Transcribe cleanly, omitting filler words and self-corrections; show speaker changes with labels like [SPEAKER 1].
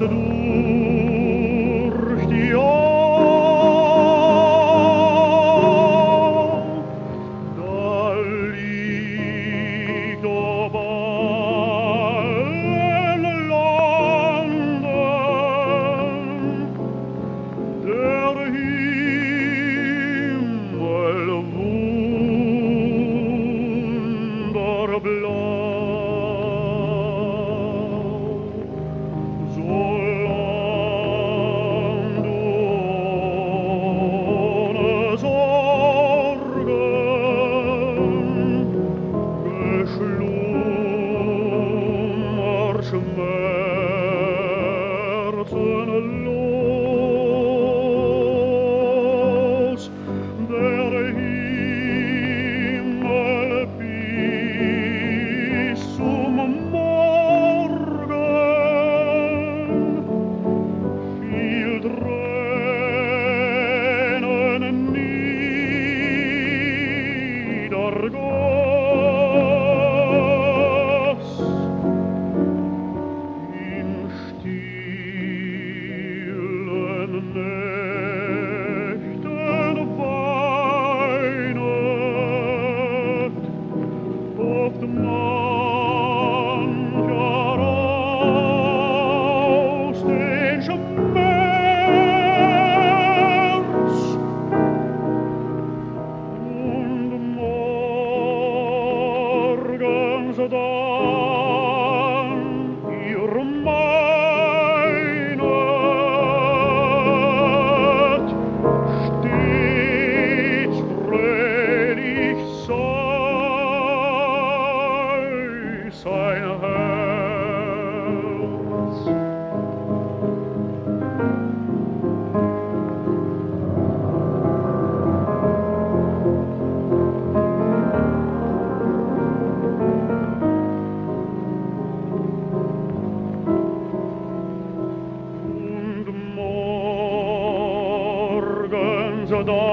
[SPEAKER 1] durch die Augen, da liegt ob allen Landen der Himmel wunderblau. Solang du ohne Sorgen geschlummert, schmerzenlos, der Himmel bis zum Morgen viel Tränen niedergoss, in stillen Nächten weinet oft mancher aus den Schmerz, und morgens dann ihr meinet stets fröhlich sei sein Herz. Und morgens dann